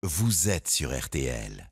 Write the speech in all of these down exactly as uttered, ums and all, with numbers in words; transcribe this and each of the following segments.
Vous êtes sur R T L.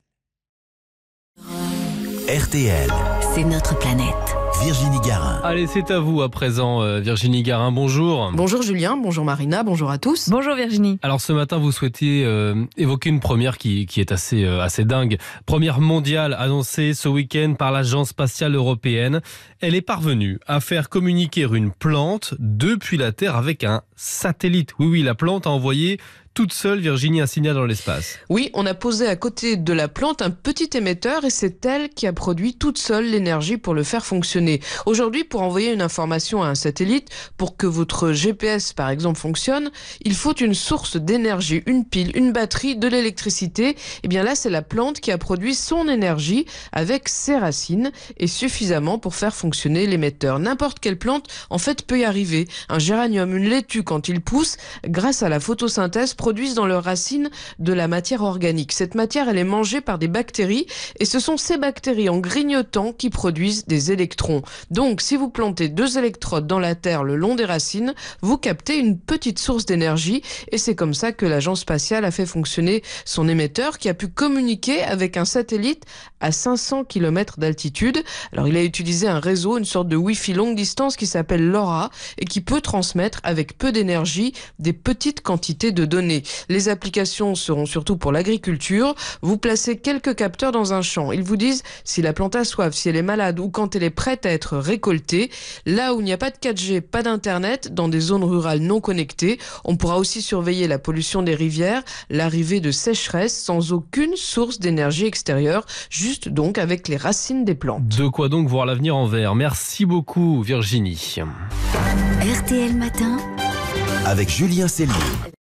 R T L. C'est notre planète. Virginie Garin. Allez, c'est à vous à présent, euh, Virginie Garin. Bonjour. Bonjour Julien, bonjour Marina, bonjour à tous. Bonjour Virginie. Alors ce matin, vous souhaitez euh, évoquer une première qui, qui est assez, euh, assez dingue. Première mondiale annoncée ce week-end par l'Agence spatiale européenne. Elle est parvenue à faire communiquer une plante depuis la Terre avec un satellite. Oui, oui, la plante a envoyé toute seule, Virginie, un signal dans l'espace. Oui, on a posé à côté de la plante un petit émetteur et c'est elle qui a produit toute seule l'énergie pour le faire fonctionner. Aujourd'hui, pour envoyer une information à un satellite, pour que votre G P S par exemple fonctionne, il faut une source d'énergie, une pile, une batterie, de l'électricité. Et bien là, c'est la plante qui a produit son énergie avec ses racines et suffisamment pour faire fonctionner l'émetteur. N'importe quelle plante, en fait, peut y arriver. Un géranium, une laitue, quand il pousse, grâce à la photosynthèse, produisent dans leurs racines de la matière organique. Cette matière, elle est mangée par des bactéries et ce sont ces bactéries en grignotant qui produisent des électrons. Donc, si vous plantez deux électrodes dans la terre le long des racines, vous captez une petite source d'énergie et c'est comme ça que l'agence spatiale a fait fonctionner son émetteur qui a pu communiquer avec un satellite à cinq cents kilomètres d'altitude. Alors, il a utilisé un réseau, une sorte de Wi-Fi longue distance qui s'appelle LoRa et qui peut transmettre avec peu d'énergie des petites quantités de données. Les applications seront surtout pour l'agriculture. Vous placez quelques capteurs dans un champ. Ils vous disent si la plante a soif, si elle est malade ou quand elle est prête à être récoltée. Là où il n'y a pas de quatre G, pas d'internet, dans des zones rurales non connectées, on pourra aussi surveiller la pollution des rivières, l'arrivée de sécheresse sans aucune source d'énergie extérieure, juste donc avec les racines des plantes. De quoi donc voir l'avenir en vert. Merci beaucoup, Virginie. R T L Matin Avec Julien Cellier.